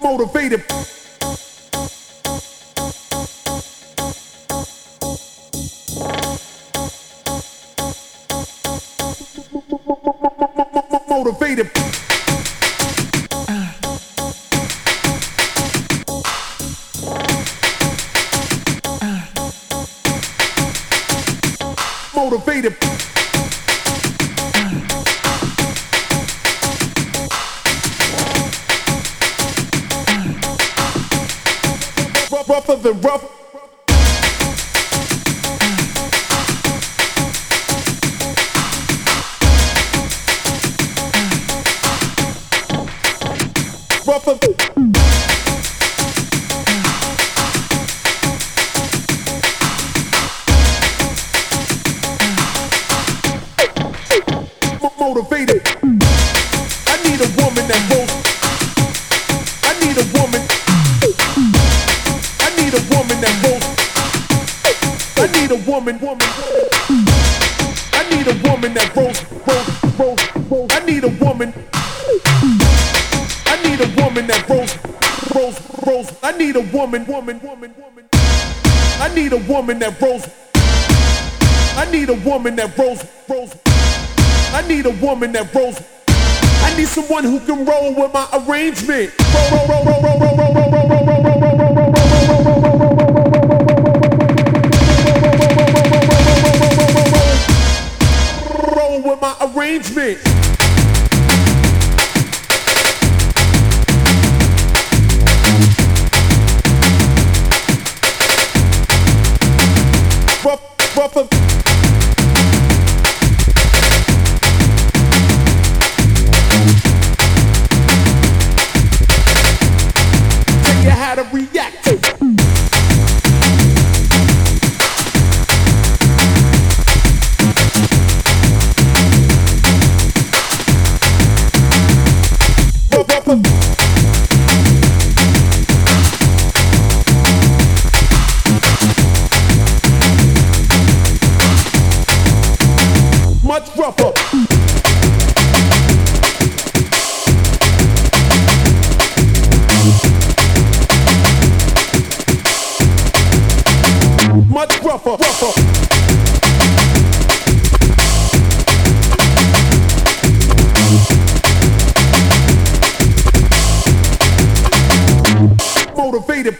motivated. Motivated. Motivated. Rougher than rough. Rougher. Motivated. I need a woman that rolls. I need a woman. I need a woman that rolls. I need a woman. I need a woman that rolls. I need a woman. I need a woman that rolls. I need a woman. I need a woman that rolls. I need a woman that rolls. I need a woman that rolls. I need someone who can roll with my arrangement. Roll with my arrangement. Rougher. How to react. Much rougher. Much rougher. Motivated.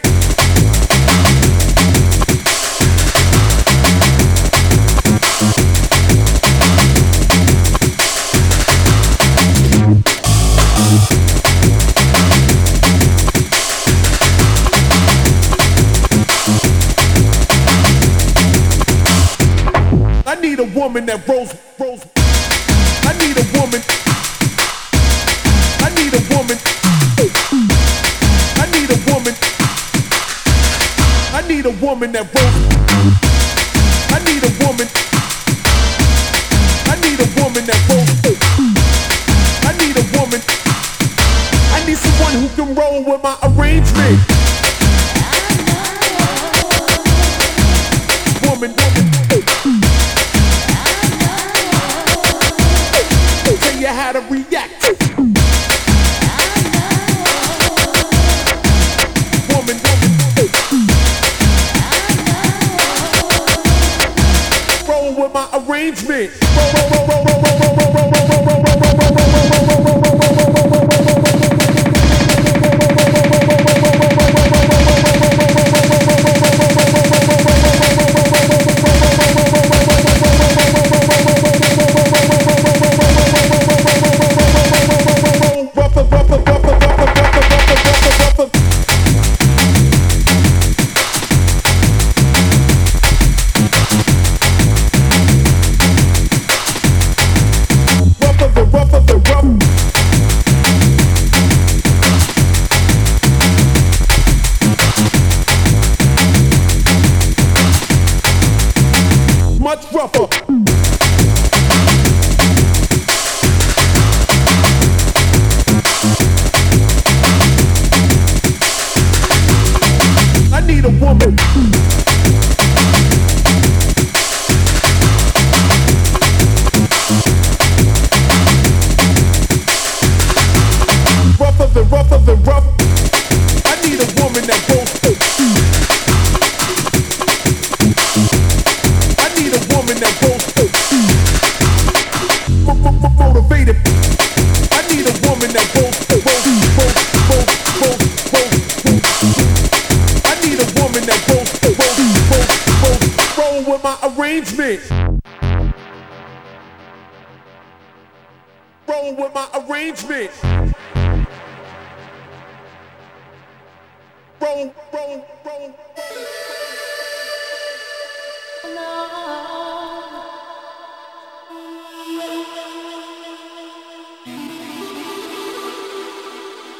I need a woman that rolls. I need a woman. I need a woman. I need a woman. I need a woman that rolls. I need a woman. I need a woman that rolls. I need a woman. I need someone who can roll with my arrangement. Woman. Tell you how to react. Woman. Roll with my arrangement. Much rougher. I need a woman. Rougher than rough. arrangement. Roll with my arrangement. Roll, roll, roll, roll.